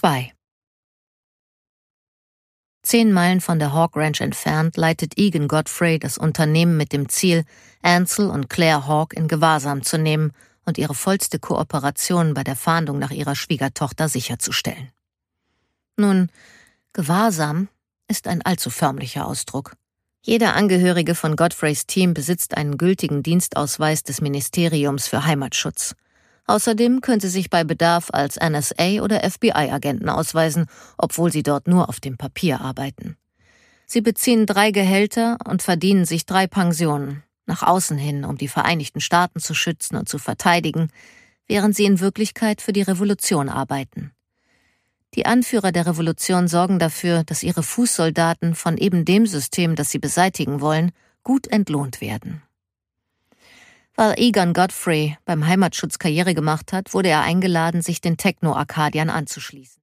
2. 10 Meilen von der Hawk Ranch entfernt leitet Egan Godfrey das Unternehmen mit dem Ziel, Ansel und Claire Hawk in Gewahrsam zu nehmen und ihre vollste Kooperation bei der Fahndung nach ihrer Schwiegertochter sicherzustellen. Nun, Gewahrsam ist ein allzu förmlicher Ausdruck. Jeder Angehörige von Godfreys Team besitzt einen gültigen Dienstausweis des Ministeriums für Heimatschutz. Außerdem können sie sich bei Bedarf als NSA- oder FBI-Agenten ausweisen, obwohl sie dort nur auf dem Papier arbeiten. Sie beziehen 3 Gehälter und verdienen sich 3 Pensionen, nach außen hin, um die Vereinigten Staaten zu schützen und zu verteidigen, während sie in Wirklichkeit für die Revolution arbeiten. Die Anführer der Revolution sorgen dafür, dass ihre Fußsoldaten von eben dem System, das sie beseitigen wollen, gut entlohnt werden. Weil Egan Godfrey beim Heimatschutz Karriere gemacht hat, wurde er eingeladen, sich den Techno-Arkadiern anzuschließen.